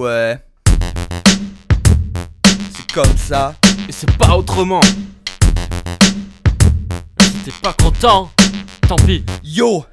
Ouais. C'est comme ça. Et c'est pas autrement. Si t'es pas content, tant pis. Yo.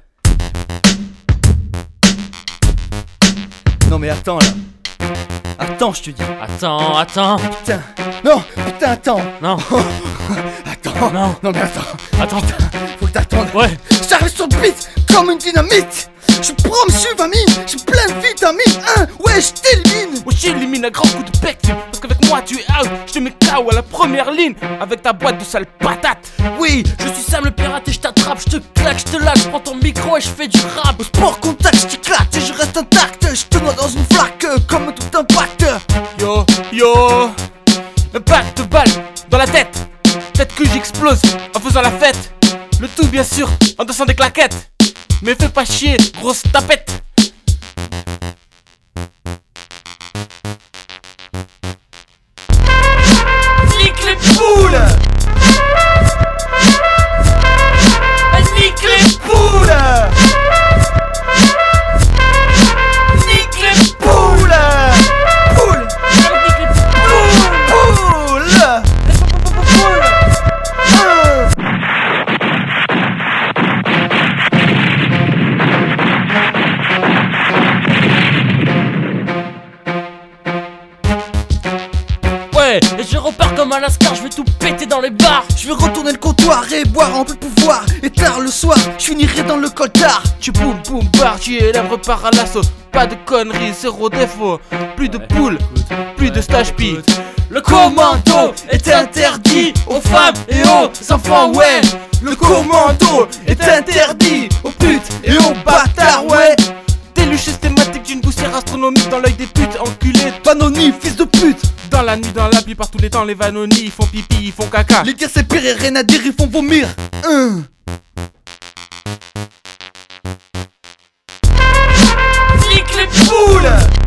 Non mais attends là. Attends, je te dis. Attends. Putain. Non, putain, attends. Non. Attends. Non. Non mais attends. Faut que t'attendes. Ouais. J'arrive sur le beat comme une dynamite. Je prends monsieur Vamine, j'ai plein de vitamines. Ouais, je t'élimine. Moi j'élimine un grand coup de bec, parce qu'avec moi tu es out. Je te mets KO à la première ligne, avec ta boîte de sale patate. Oui, je suis Sam le pirate et je t'attrape, je te claque, je te lâche, je prends ton micro et je fais du rap. Au sport contact, je t'éclate et je reste intact. Je te noie dans une flaque comme tout impact. Yo, impact de balle dans la tête. Peut-être que j'explose en faisant la fête. Le tout bien sûr en dansant des claquettes. Mais fais pas chier, grosse tapette. Nique les poules. Nique les poules. Nique les poules. Poules. Nique les Poules. Ouais, et je repars comme un lascar, je vais tout péter dans les bars. Je vais retourner le comptoir et boire en peu de pouvoir. Et tard le soir, je finirai dans le coltard. Tu boum boum bar, tu es là, repars à l'assaut. Pas de conneries, zéro défaut. Plus de poules, plus de stage pi. Le commando est interdit aux femmes et aux enfants, ouais. Le commando est interdit aux putes et aux bâtards, ouais. Déluge systématique d'une poussière astronomique dans l'œil des putes enculées. Vanoni, fils de pute. Dans la nuit, dans la pluie, par tous les temps, les Vanoni, ils font pipi, ils font caca. Les gars c'est pire et rien à dire, ils font vomir. Nique les poules.